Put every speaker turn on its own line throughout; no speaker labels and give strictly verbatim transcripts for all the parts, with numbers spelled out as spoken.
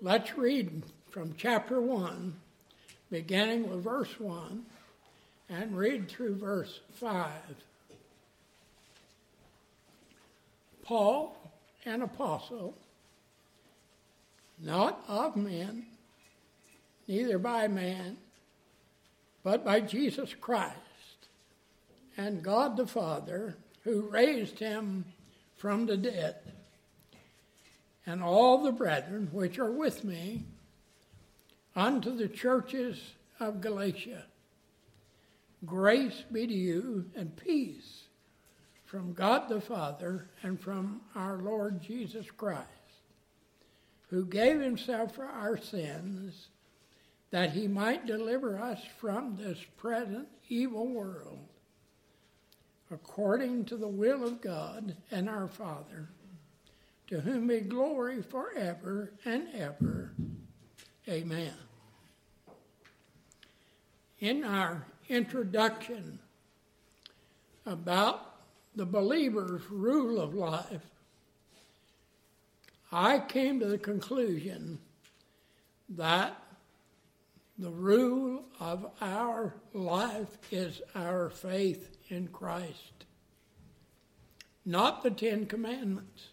Let's read from chapter one, beginning with verse one, and read through verse five. Paul, an apostle, not of men, neither by man, but by Jesus Christ, and God the Father, who raised him from the dead, and all the brethren which are with me, unto the churches of Galatia. Grace be to you and peace from God the Father and from our Lord Jesus Christ, who gave himself for our sins, that he might deliver us from this present evil world, according to the will of God and our Father, to whom be glory forever and ever. Amen. In our introduction about the believer's rule of life, I came to the conclusion that the rule of our life is our faith in Christ, not the Ten Commandments.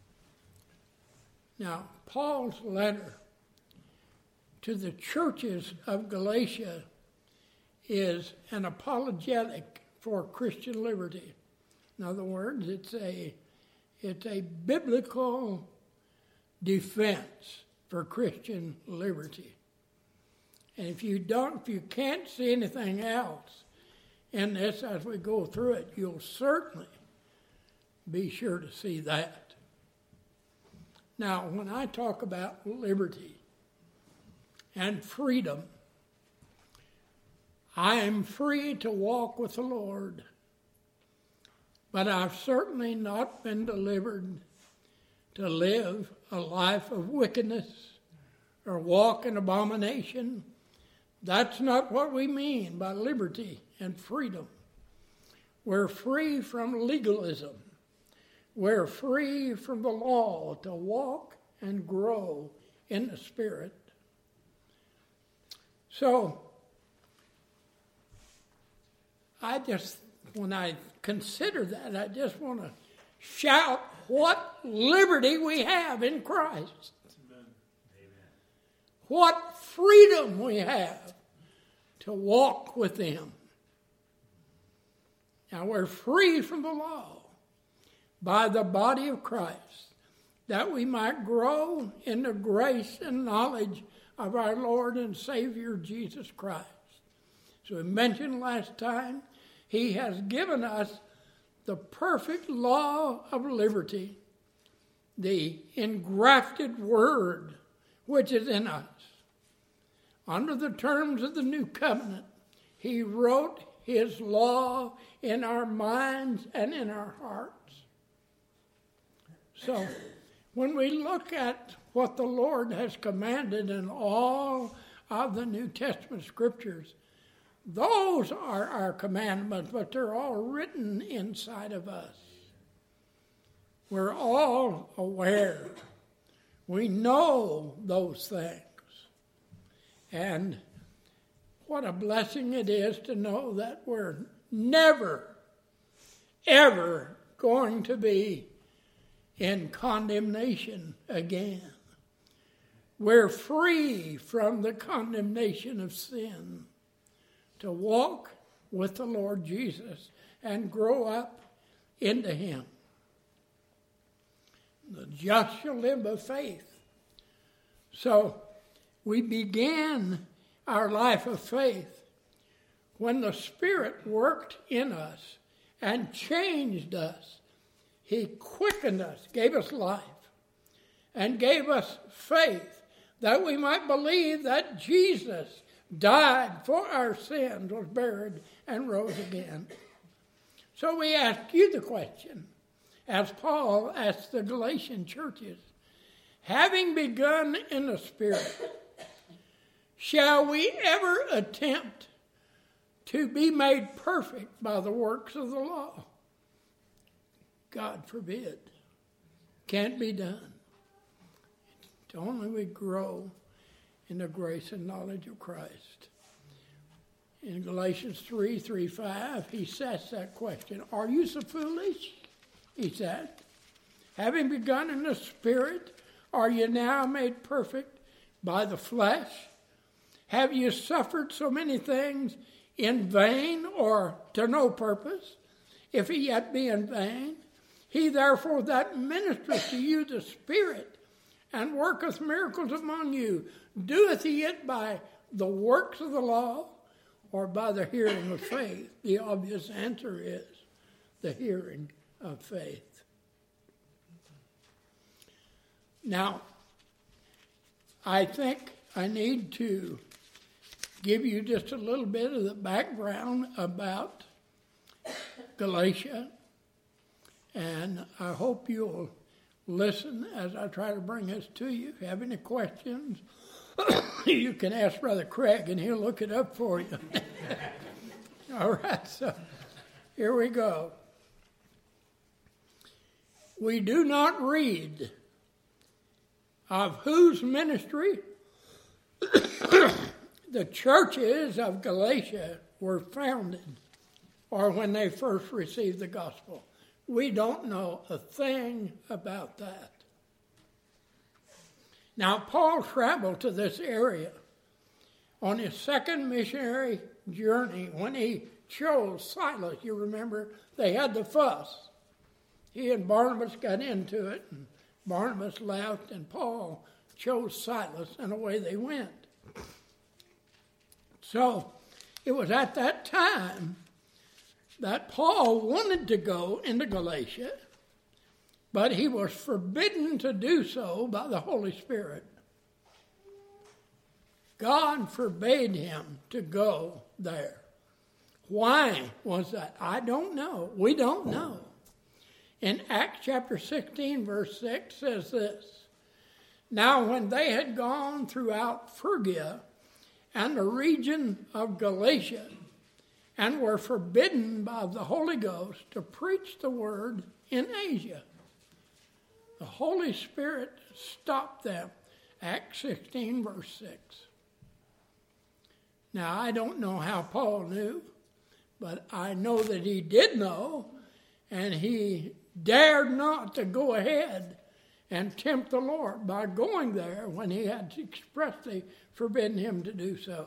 Now, Paul's letter to the churches of Galatia is an apologetic for Christian liberty. In other words, it's a, it's a biblical defense for Christian liberty. And if you don't, if you can't see anything else in this as we go through it, you'll certainly be sure to see that. Now, when I talk about liberty and freedom, I am free to walk with the Lord, but I've certainly not been delivered to live a life of wickedness or walk in abomination. That's not what we mean by liberty and freedom. We're free from legalism. We're free from the law to walk and grow in the Spirit. So, I just, when I consider that, I just want to shout what liberty we have in Christ. Amen. What freedom we have to walk with him. Now, we're free from the law by the body of Christ, that we might grow in the grace and knowledge of our Lord and Savior Jesus Christ. So we mentioned last time, he has given us the perfect law of liberty, the engrafted word which is in us. Under the terms of the new covenant, he wrote his law in our minds and in our hearts. So, when we look at what the Lord has commanded in all of the New Testament scriptures, those are our commandments, but they're all written inside of us. We're all aware. We know those things. And what a blessing it is to know that we're never, ever going to be in condemnation again. We're free from the condemnation of sin to walk with the Lord Jesus and grow up into him. The just shall live by faith. So we began our life of faith when the Spirit worked in us and changed us. He quickened us, gave us life, and gave us faith that we might believe that Jesus died for our sins, was buried, and rose again. So we ask you the question, as Paul asked the Galatian churches, having begun in the Spirit, shall we ever attempt to be made perfect by the works of the law? God forbid. Can't be done. Only we grow in the grace and knowledge of Christ. In Galatians three, three, five, he sets that question. Are you so foolish? He said. Having begun in the Spirit, are you now made perfect by the flesh? Have you suffered so many things in vain or to no purpose? If it yet be in vain, he therefore that ministereth to you the Spirit and worketh miracles among you, doeth he it by the works of the law or by the hearing of faith? The obvious answer is the hearing of faith. Now, I think I need to give you just a little bit of the background about Galatia, and I hope you'll listen as I try to bring this to you. If you have any questions, you can ask Brother Craig, and he'll look it up for you. All right, so here we go. We do not read of whose ministry the churches of Galatia were founded or when they first received the gospel. We don't know a thing about that. Now, Paul traveled to this area on his second missionary journey when he chose Silas. You remember, they had the fuss. He and Barnabas got into it, and Barnabas left, and Paul chose Silas, and away they went. So, it was at that time that Paul wanted to go into Galatia, but he was forbidden to do so by the Holy Spirit. God forbade him to go there. Why was that? I don't know. We don't know. In Acts chapter sixteen, verse six says this, Now when they had gone throughout Phrygia and the region of Galatia, and were forbidden by the Holy Ghost to preach the word in Asia, the Holy Spirit stopped them. Acts sixteen, verse six. Now, I don't know how Paul knew, but I know that he did know, and he dared not to go ahead and tempt the Lord by going there when he had expressly forbidden him to do so.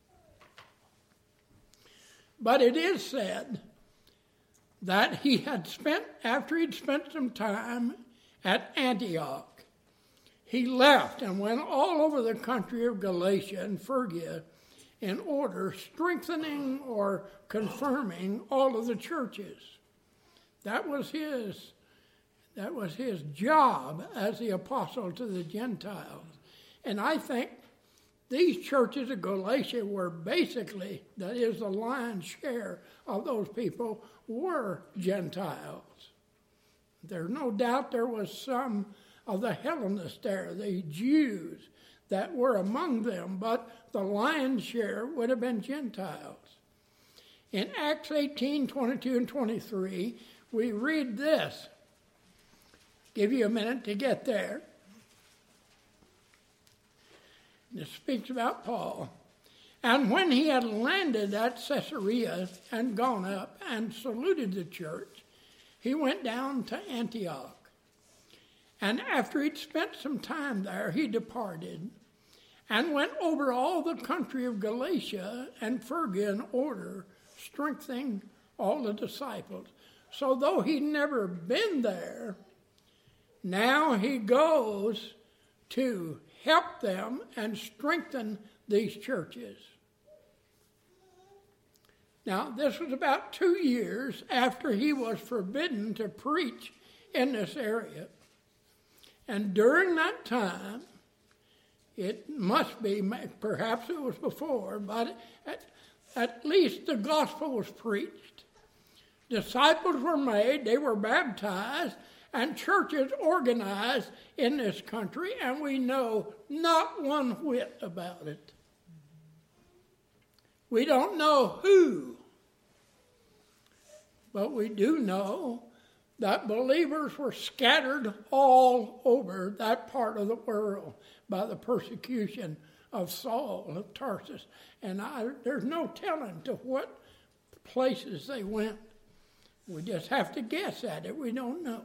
But it is said that he had spent, after he'd spent some time at Antioch, he left and went all over the country of Galatia and Phrygia in order, strengthening or confirming all of the churches. That was his, that was his job as the apostle to the Gentiles. And I think these churches of Galatia were basically, that is, the lion's share of those people were Gentiles. There's no doubt there was some of the Hellenists there, the Jews that were among them, but the lion's share would have been Gentiles. In Acts eighteen, twenty-two and twenty-three, we read this. Give you a minute to get there. It speaks about Paul. And when he had landed at Caesarea and gone up and saluted the church, he went down to Antioch. And after he'd spent some time there, he departed and went over all the country of Galatia and Phrygia in order, strengthening all the disciples. So though he'd never been there, now he goes to help them and strengthen these churches. Now, this was about two years after he was forbidden to preach in this area. And during that time, it must be, perhaps it was before, but at, at least the gospel was preached. Disciples were made, they were baptized, and churches organized in this country, and we know not one whit about it. We don't know who, but we do know that believers were scattered all over that part of the world by the persecution of Saul of Tarsus. And I, there's no telling to what places they went. We just have to guess at it. We don't know.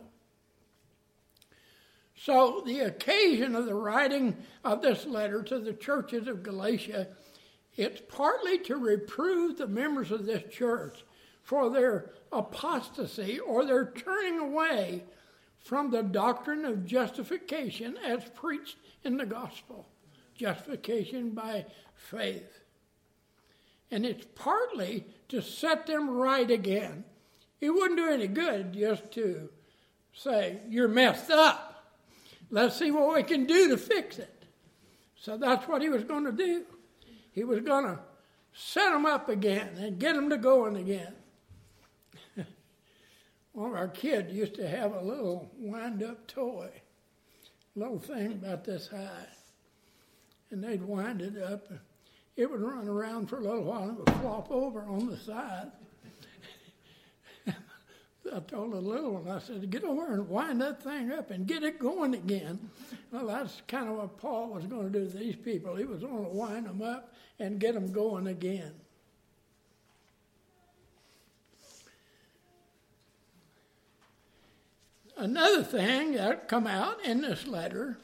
So the occasion of the writing of this letter to the churches of Galatia, it's partly to reprove the members of this church for their apostasy or their turning away from the doctrine of justification as preached in the gospel. Justification by faith. And it's partly to set them right again. It wouldn't do any good just to say, you're messed up. Let's see what we can do to fix it. So that's what he was going to do. He was going to set them up again and get them to going again. One of our kids used to have a little wind-up toy, little thing about this high. And they'd wind it up. And it would run around for a little while and it would flop over on the side. I told the little one, I said, get over and wind that thing up and get it going again. Well, that's kind of what Paul was going to do to these people. He was going to wind them up and get them going again. Another thing that come out in this letter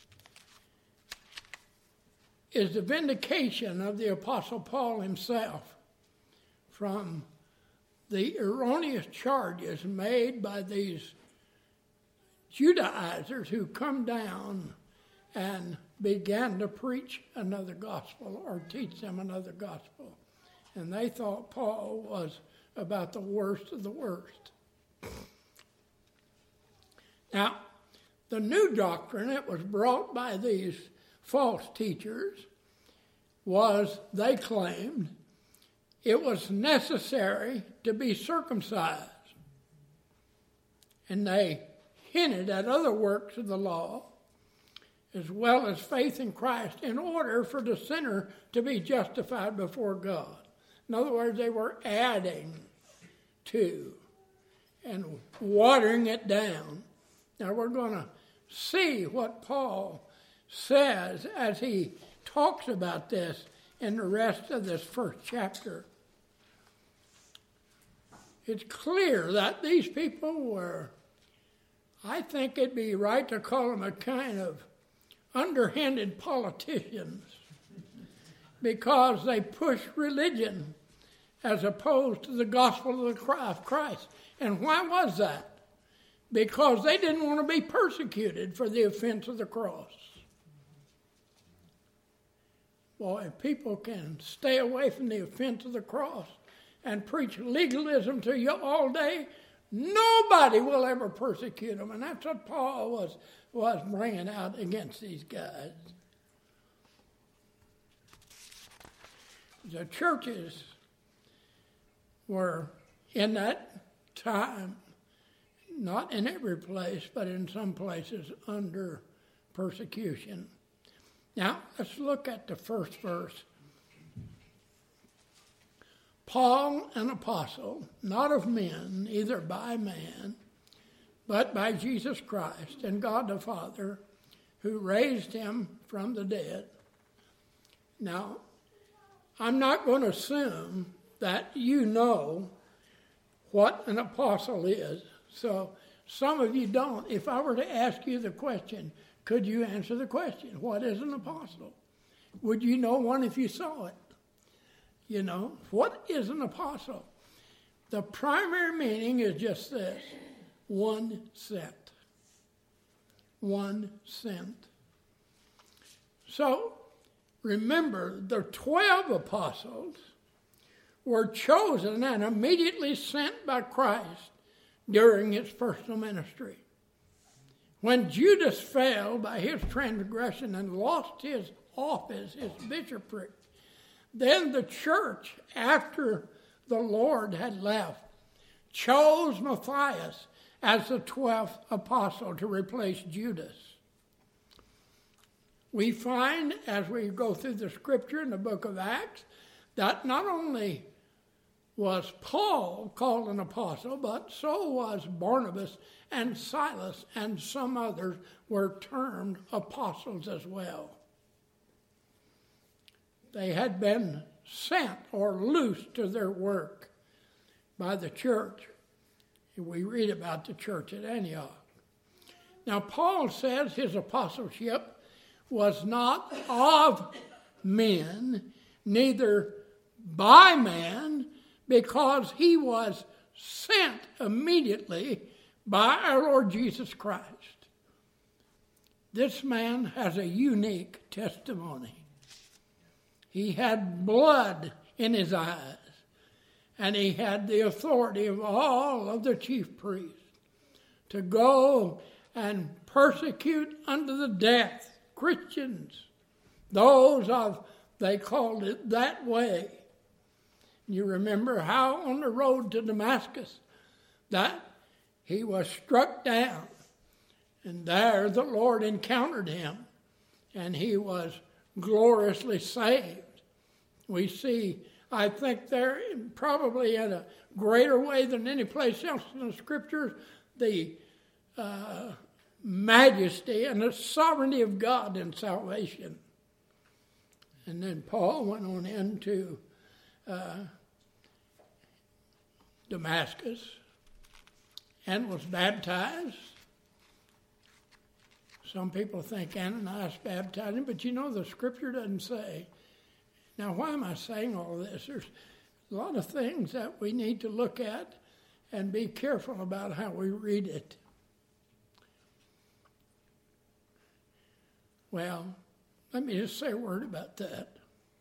is the vindication of the Apostle Paul himself from the erroneous charges made by these Judaizers who come down and began to preach another gospel or teach them another gospel. And they thought Paul was about the worst of the worst. Now, the new doctrine that was brought by these false teachers was, they claimed, it was necessary to be circumcised. And they hinted at other works of the law, as well as faith in Christ, in order for the sinner to be justified before God. In other words, they were adding to and watering it down. Now we're going to see what Paul says as he talks about this in the rest of this first chapter. It's clear that these people were, I think it'd be right to call them a kind of underhanded politicians, because they push religion as opposed to the gospel of Christ. And why was that? Because they didn't want to be persecuted for the offense of the cross. Boy, if people can stay away from the offense of the cross and preach legalism to you all day, nobody will ever persecute them. And that's what Paul was, was bringing out against these guys. The churches were in that time, not in every place, but in some places under persecution. Now, let's look at the first verse. Paul, an apostle, not of men, either by man, but by Jesus Christ and God the Father, who raised him from the dead. Now, I'm not going to assume that you know what an apostle is. So some of you don't. If I were to ask you the question, could you answer the question? What is an apostle? Would you know one if you saw it? You know, what is an apostle? The primary meaning is just this: one sent. One sent. So remember, the twelve apostles were chosen and immediately sent by Christ during his personal ministry. When Judas fell by his transgression and lost his office, his bishopric, then the church, after the Lord had left, chose Matthias as the twelfth apostle to replace Judas. We find, as we go through the scripture in the book of Acts, that not only was Paul called an apostle, but so was Barnabas and Silas, and some others were termed apostles as well. They had been sent or loosed to their work by the church. We read about the church at Antioch. Now, Paul says his apostleship was not of men, neither by man, because he was sent immediately by our Lord Jesus Christ. This man has a unique testimony. He had blood in his eyes, and he had the authority of all of the chief priests to go and persecute unto the death Christians, those of, they called it that way. You remember how on the road to Damascus that he was struck down, and there the Lord encountered him, and he was gloriously saved. We see, I think there, probably in a greater way than any place else in the Scriptures, the uh, majesty and the sovereignty of God in salvation. And then Paul went on into uh, Damascus and was baptized. Some people think Ananias baptized him, but you know the Scripture doesn't say. Now, why am I saying all this? There's a lot of things that we need to look at and be careful about how we read it. Well, let me just say a word about that.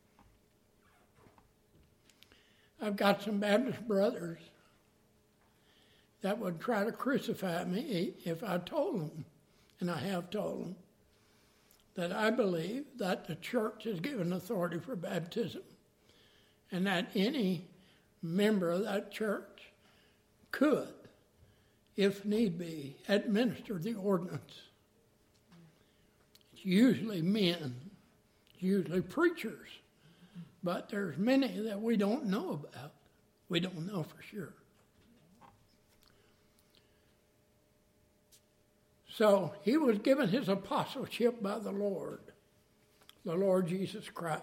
I've got some Baptist brothers that would try to crucify me if I told them, and I have told them, that I believe that the church has given authority for baptism, and that any member of that church could, if need be, administer the ordinance. It's usually men, it's usually preachers, but there's many that we don't know about. We don't know for sure. So he was given his apostleship by the Lord, the Lord Jesus Christ.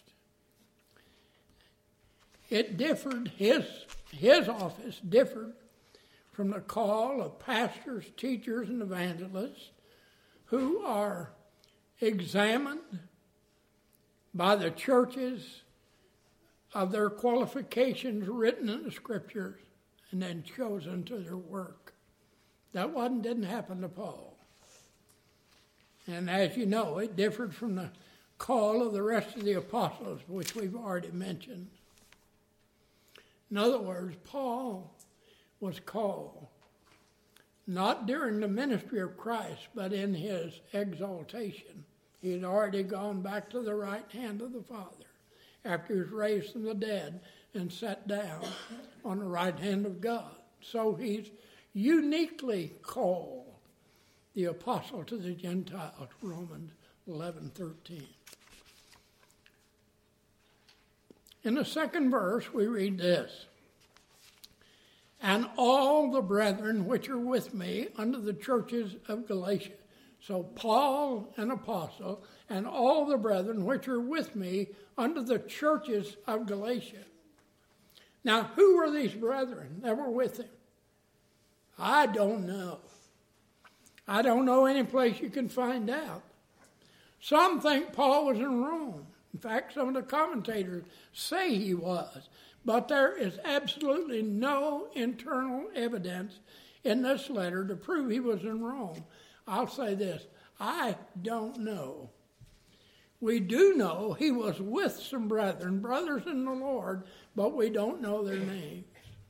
It differed, his, his office differed from the call of pastors, teachers, and evangelists who are examined by the churches of their qualifications written in the Scriptures and then chosen to their work. That one didn't happen to Paul. And as you know, it differed from the call of the rest of the apostles, which we've already mentioned. In other words, Paul was called not during the ministry of Christ, but in his exaltation. He had already gone back to the right hand of the Father after he was raised from the dead and sat down on the right hand of God. So he's uniquely called the apostle to the Gentiles, Romans eleven thirteen. In the second verse, we read this: and all the brethren which are with me unto the churches of Galatia. So Paul, an apostle, and all the brethren which are with me unto the churches of Galatia. Now, who were these brethren that were with him? I don't know. I don't know any place you can find out. Some think Paul was in Rome. In fact, some of the commentators say he was. But there is absolutely no internal evidence in this letter to prove he was in Rome. I'll say this: I don't know. We do know he was with some brethren, brothers in the Lord, but we don't know their names.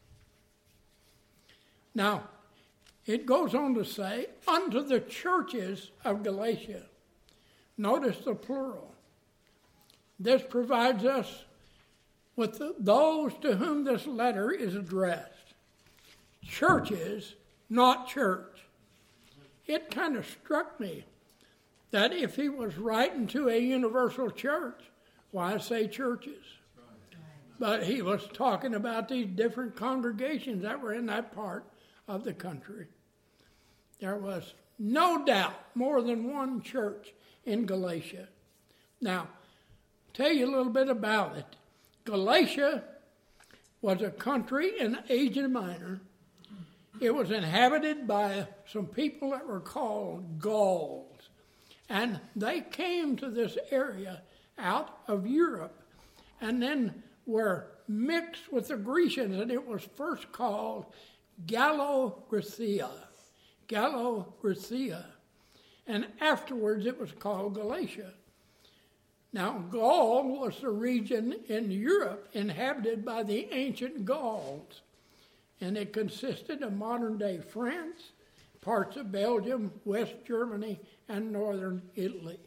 Now, it goes on to say, unto the churches of Galatia. Notice the plural. This provides us with the, those to whom this letter is addressed. Churches, not church. It kind of struck me that if he was writing to a universal church, why say churches? But he was talking about these different congregations that were in that part of the country. There was no doubt more than one church in Galatia. Now, tell you a little bit about it. Galatia was a country in Asia Minor. It was inhabited by some people that were called Gauls. And they came to this area out of Europe and then were mixed with the Grecians, and it was first called Gallo-Gracia. Gallo-Gracia. And afterwards it was called Galatia. Now, Gaul was the region in Europe inhabited by the ancient Gauls, and it consisted of modern-day France, parts of Belgium, West Germany, and northern Italy.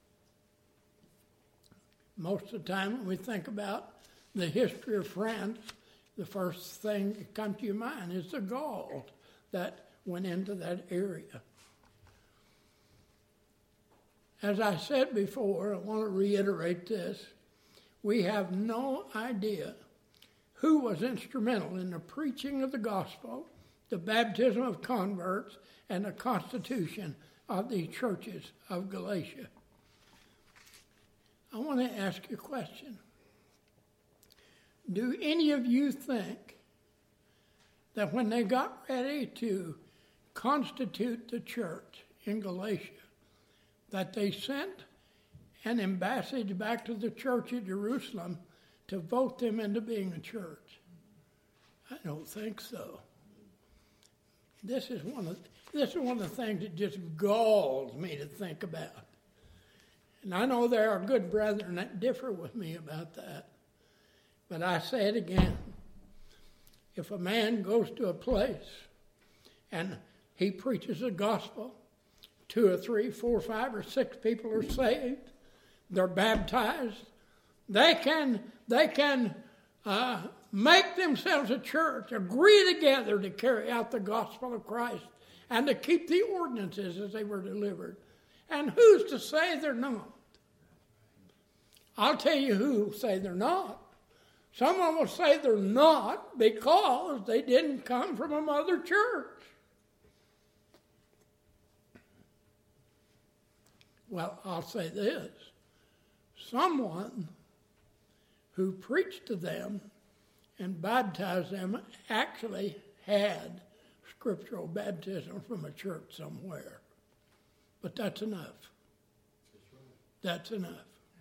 Most of the time when we think about the history of France, the first thing that comes to your mind is the Gauls that went into that area. As I said before, I want to reiterate this. We have no idea who was instrumental in the preaching of the gospel, the baptism of converts, and the constitution of the churches of Galatia. I want to ask you a question. Do any of you think that when they got ready to constitute the church in Galatia, that they sent an embassage back to the church at Jerusalem to vote them into being a church? I don't think so. This is one of this is one of the things that just galls me to think about. And I know there are good brethren that differ with me about that. But I say it again. If a man goes to a place and he preaches the gospel, two or three, four, five, or six people are saved, they're baptized, they can, they can uh, make themselves a church, agree together to carry out the gospel of Christ and to keep the ordinances as they were delivered. And who's to say they're not? I'll tell you who will say they're not. Someone will say they're not because they didn't come from a mother church. Well, I'll say this. Someone who preached to them and baptized them actually had scriptural baptism from a church somewhere. But that's enough. That's enough.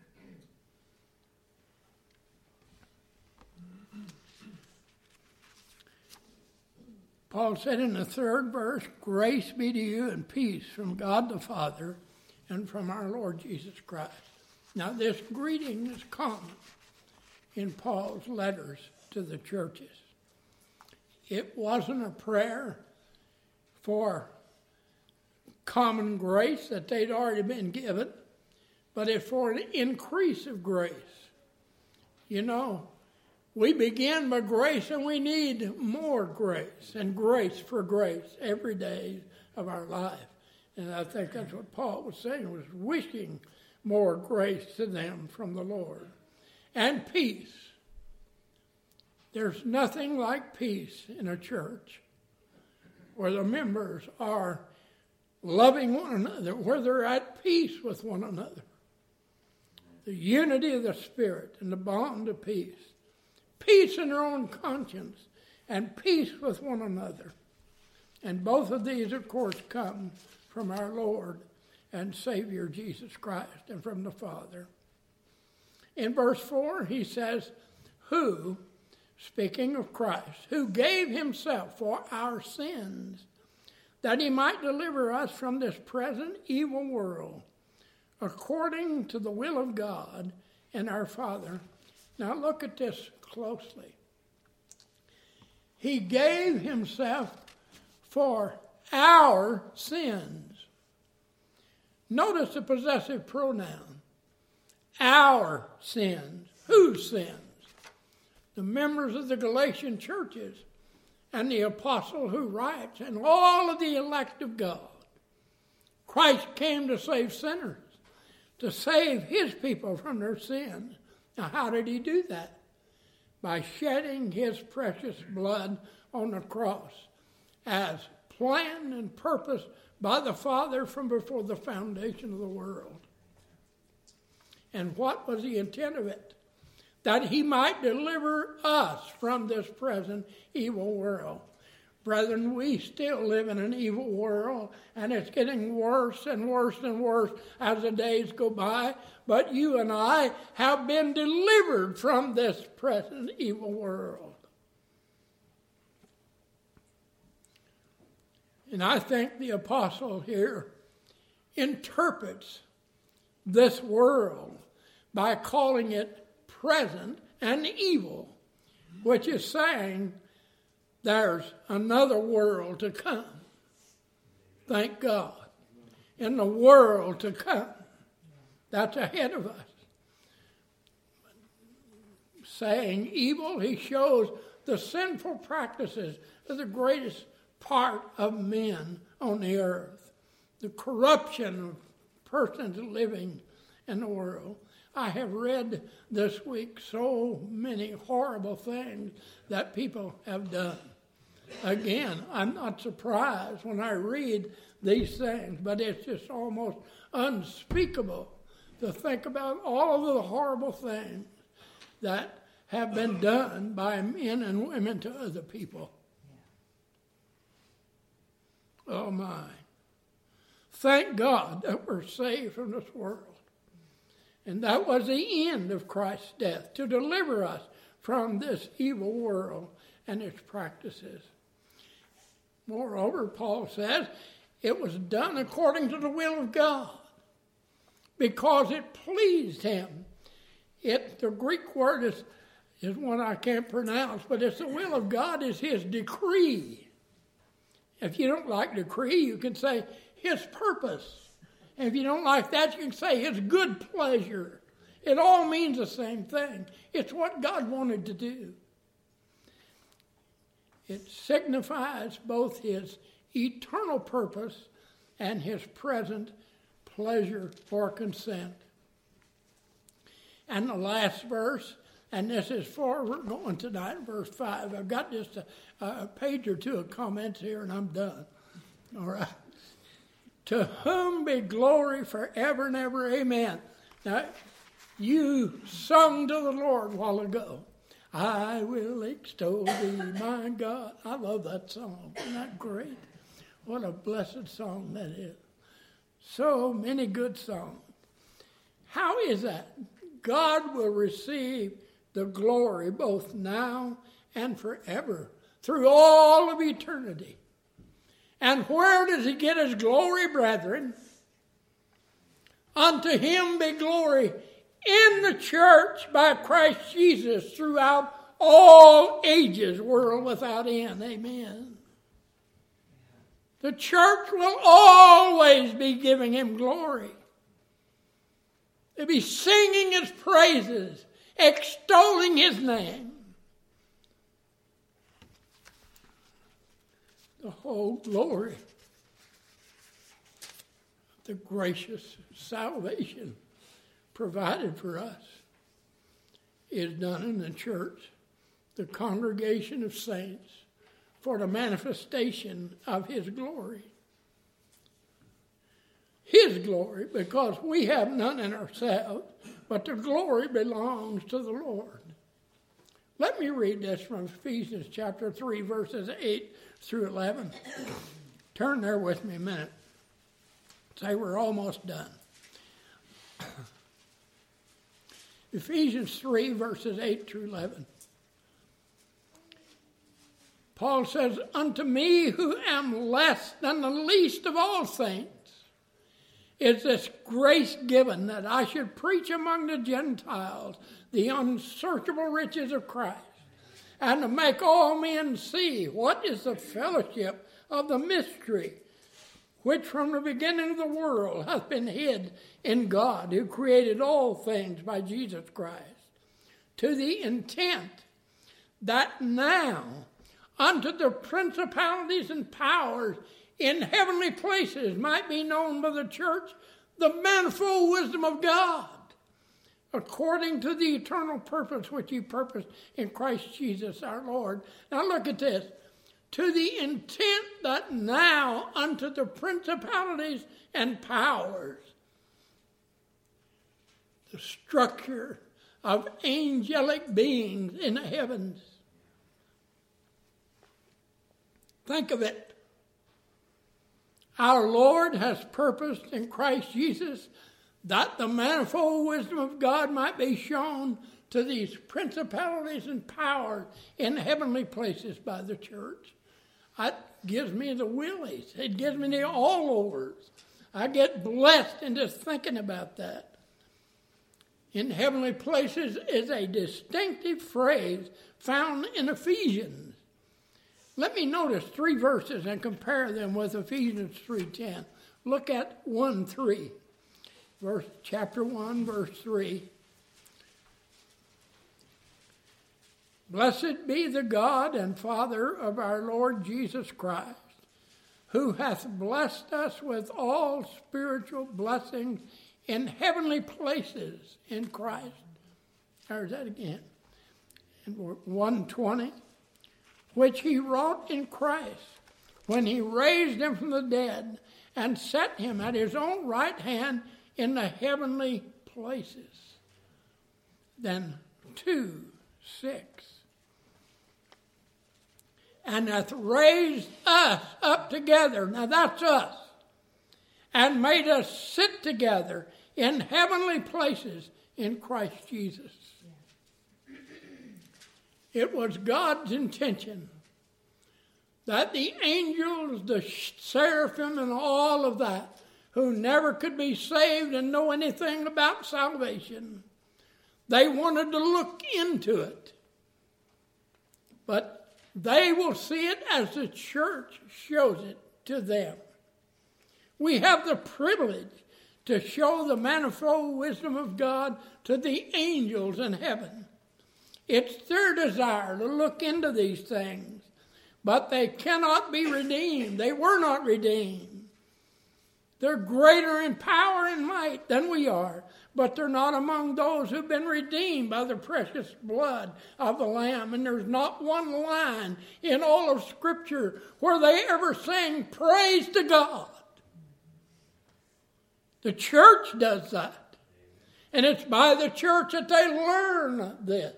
Paul said in the third verse, "Grace be to you and peace from God the Father and from our Lord Jesus Christ." Now, this greeting is common in Paul's letters to the churches. It wasn't a prayer for common grace that they'd already been given, but it's for an increase of grace. You know, we begin by grace and we need more grace and grace for grace every day of our life. And I think that's what Paul was saying, was wishing more grace to them from the Lord. And peace. There's nothing like peace in a church where the members are loving one another, where they're at peace with one another. The unity of the Spirit and the bond of peace. Peace in their own conscience and peace with one another. And both of these, of course, come from our Lord and Savior Jesus Christ and from the Father. In verse four, he says, who, speaking of Christ, who gave himself for our sins, that he might deliver us from this present evil world, according to the will of God and our Father. Now look at this closely. He gave himself for our sins. Notice the possessive pronoun. Our sins. Whose sins? The members of the Galatian churches and the apostle who writes, and all of the elect of God. Christ came to save sinners, to save his people from their sins. Now, how did he do that? by shedding his precious blood on the cross, as planned and purposed by the Father from before the foundation of the world. And what was the intent of it? That he might deliver us from this present evil world. Brethren, we still live in an evil world, and it's getting worse and worse and worse as the days go by. But you and I have been delivered from this present evil world. And I think the apostle here interprets this world by calling it present and evil, which is saying there's another world to come. Thank God. In the world to come. That's ahead of us. Saying evil, he shows the sinful practices of the greatest part of men on the earth. The corruption of persons living in the world. I have read this week so many horrible things that people have done. Again, I'm not surprised when I read these things, but it's just almost unspeakable to think about all of the horrible things that have been done by men and women to other people. Oh my. Thank God that we're saved from this world. And that was the end of Christ's death, to deliver us from this evil world and its practices. Moreover, Paul says, it was done according to the will of God, because it pleased him. It, the Greek word is, is one I can't pronounce, but it's the will of God is his decree. If you don't like decree, you can say his purpose. And if you don't like that, you can say his good pleasure. It all means the same thing. It's what God wanted to do. It signifies both his eternal purpose and his present pleasure or consent. And the last verse, and this is for, we're going tonight, verse five. I've got just a, a page or two of comments here and I'm done. All right. To whom be glory forever and ever, amen. Now, you sung to the Lord a while ago. I will extol thee, my God. I love that song. Isn't that great? What a blessed song that is. So many good songs. How is that? God will receive the glory both now and forever, through all of eternity. And where does he get his glory, brethren? Unto him be glory in the church by Christ Jesus throughout all ages, world without end. Amen. The church will always be giving him glory. They'll be singing his praises, extolling his name. The whole glory, the gracious salvation provided for us is done in the church, the congregation of saints, for the manifestation of his glory. His glory, because we have none in ourselves, but the glory belongs to the Lord. Let me read this from Ephesians chapter three, verses eight through eleven. Turn there with me a minute. Say we're almost done. Ephesians three, verses eight through eleven. Paul says, unto me who am less than the least of all saints, is this grace given that I should preach among the Gentiles the unsearchable riches of Christ, and to make all men see what is the fellowship of the mystery, which from the beginning of the world hath been hid in God, who created all things by Jesus Christ, to the intent that now unto the principalities and powers in heavenly places might be known by the church the manifold wisdom of God, according to the eternal purpose which he purposed in Christ Jesus our Lord. Now look at this. To the intent that now unto the principalities and powers, the structure of angelic beings in the heavens. Think of it. Our Lord has purposed in Christ Jesus that the manifold wisdom of God might be shown to these principalities and powers in heavenly places by the church. That gives me the willies. It gives me the all-overs. I get blessed in just thinking about that. In heavenly places is a distinctive phrase found in Ephesians. Let me notice three verses and compare them with Ephesians three ten. Look at one three. Verse, chapter one, verse three. Blessed be the God and Father of our Lord Jesus Christ, who hath blessed us with all spiritual blessings in heavenly places in Christ. There's that again. In one twenty. Which he wrought in Christ, when he raised him from the dead and set him at his own right hand in the heavenly places. Then two, six. And hath raised us up together, now that's us, and made us sit together in heavenly places in Christ Jesus. It was God's intention that the angels, the seraphim, and all of that, who never could be saved and know anything about salvation, they wanted to look into it. But they will see it as the church shows it to them. We have the privilege to show the manifold wisdom of God to the angels in heaven. It's their desire to look into these things, but they cannot be redeemed. They were not redeemed. They're greater in power and might than we are, but they're not among those who've been redeemed by the precious blood of the Lamb. And there's not one line in all of Scripture where they ever sing praise to God. The church does that. And it's by the church that they learn this.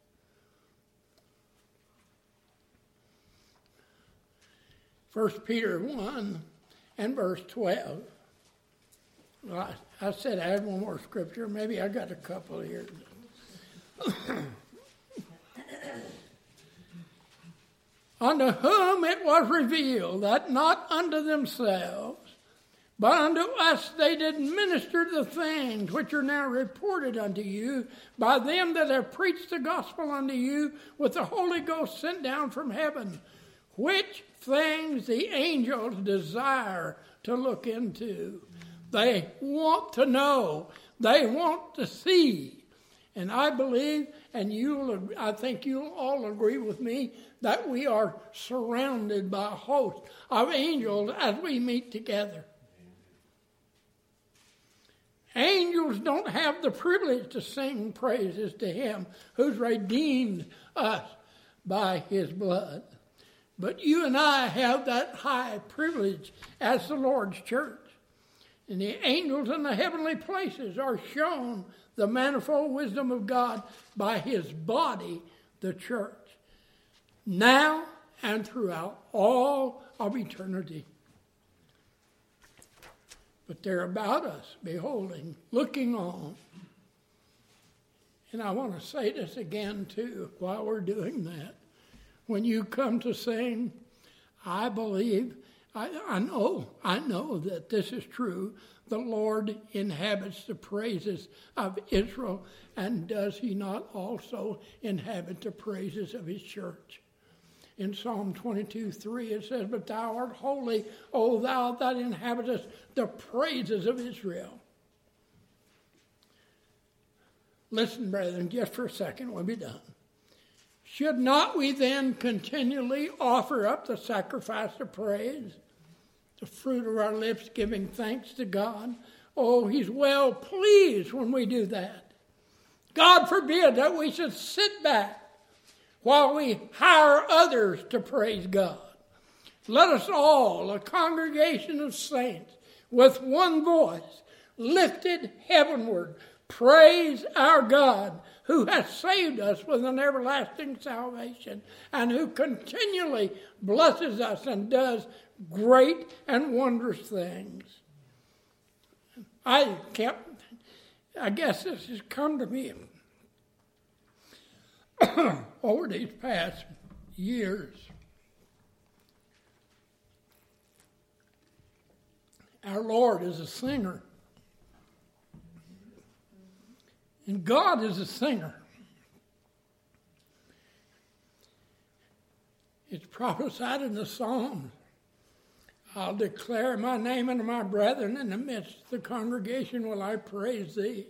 First Peter one and verse twelve. Well, I, I said I had one more scripture. Maybe I got a couple here. Unto whom it was revealed that not unto themselves, but unto us they did minister the things which are now reported unto you by them that have preached the gospel unto you with the Holy Ghost sent down from heaven, which things the angels desire to look into. They want to know. They want to see. And I believe, and you'll, I think you'll all agree with me, that we are surrounded by a host of angels as we meet together. Angels don't have the privilege to sing praises to him who's redeemed us by his blood. But you and I have that high privilege as the Lord's church. And the angels in the heavenly places are shown the manifold wisdom of God by his body, the church, now and throughout all of eternity. But they're about us, beholding, looking on. And I want to say this again, too, while we're doing that. When you come to sing, I believe, I, I know, I know that this is true. The Lord inhabits the praises of Israel, and does he not also inhabit the praises of his church? In Psalm twenty-two three it says, but thou art holy, O thou that inhabitest the praises of Israel. Listen, brethren, just for a second, we'll be done. Should not we then continually offer up the sacrifice of praise, the fruit of our lips giving thanks to God? Oh, he's well pleased when we do that. God forbid that we should sit back while we hire others to praise God. Let us all, a congregation of saints, with one voice, lifted heavenward, praise our God, who has saved us with an everlasting salvation, and who continually blesses us and does great and wondrous things. I kept, I guess this has come to me over these past years. Our Lord is a singer. And God is a singer. It's prophesied in the Psalms. I'll declare my name unto my brethren, in the midst of the congregation will I praise thee.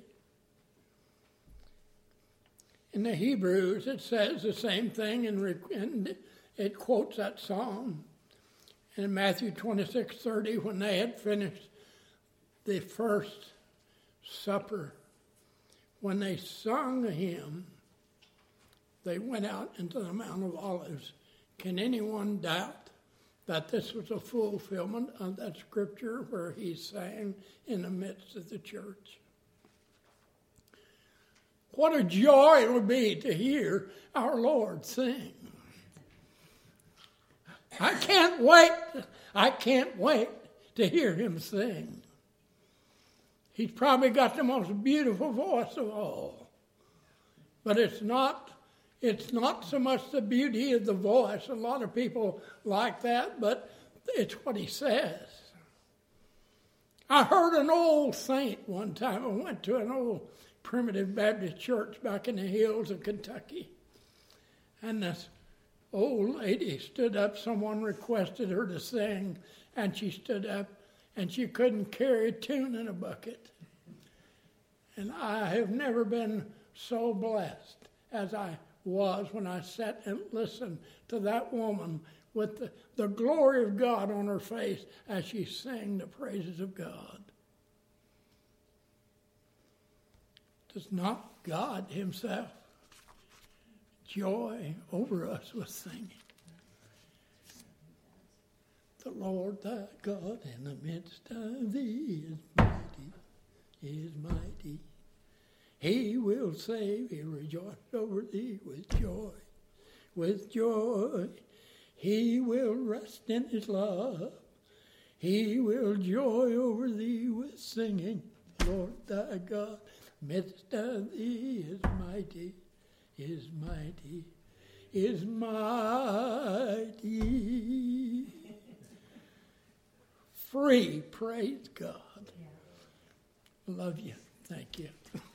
In the Hebrews, it says the same thing, and it quotes that psalm. And in Matthew twenty-six thirty, when they had finished the first supper, when they sung a hymn, they went out into the Mount of Olives. Can anyone doubt that this was a fulfillment of that scripture where he sang in the midst of the church? What a joy it would be to hear our Lord sing. I can't wait. I can't wait to hear him sing. He's probably got the most beautiful voice of all. But it's not, it's not so much the beauty of the voice. A lot of people like that, but it's what he says. I heard an old saint one time. I went to an old Primitive Baptist church back in the hills of Kentucky. And this old lady stood up. Someone requested her to sing, and she stood up, and she couldn't carry a tune in a bucket. And I have never been so blessed as I was when I sat and listened to that woman with the, the glory of God on her face as she sang the praises of God. Does not God himself joy over us with singing? The Lord thy God in the midst of thee is mighty, is mighty. He will save, he rejoice over thee with joy, with joy. He will rest in his love. He will joy over thee with singing. Lord thy God, midst of thee is mighty, is mighty, is mighty. Free, praise God. Love you. Thank you.